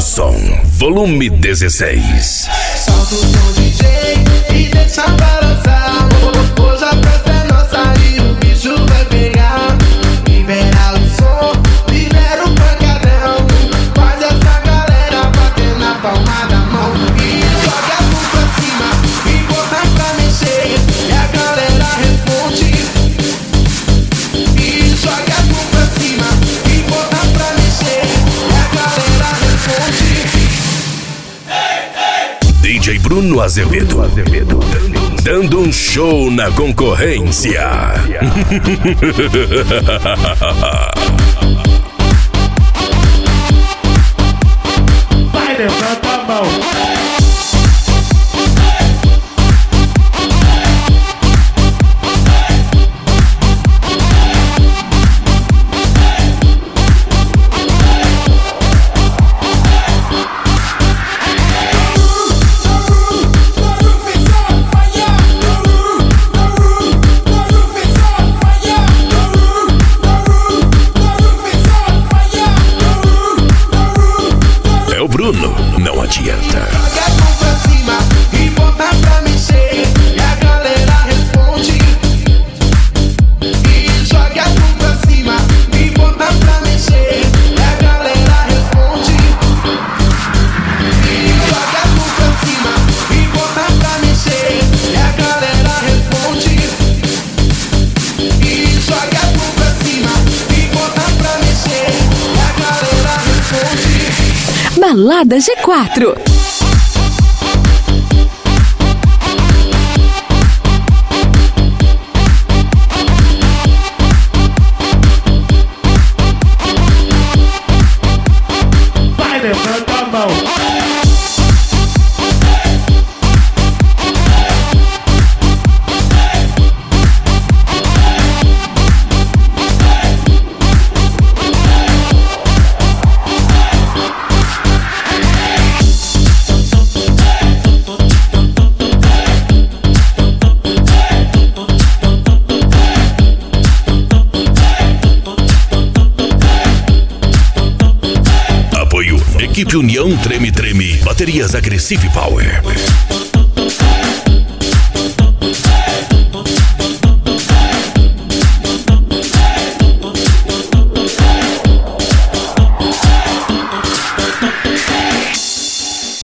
som, volume 16. Solta o som, DJ, e deixa balançar. Hoje a festa é nossa e o bicho vai pegar. Libera o som, libera o pancadão. Faz essa galera bater na palma da mão. E joga a mão pra cima, e bota pra mexer. E a galera responde. E joga a mão pra cima, e bota pra mexer. E a galera responde. DJ Bruno Azevedo, dando um show na concorrência. Vai, levanta a mão. Bruno, não adianta. Joga a mão pra cima e bota pra mexer. E a galera responde. E joga a mão pra cima e bota pra mexer. E a galera responde. E joga a mão pra cima e bota pra mexer. E a galera responde. E joga a mão pra cima e bota pra mexer. E a galera responde. Balada G4. Vai, levanta a mão. Equipe União Treme Treme, baterias Agressive Power.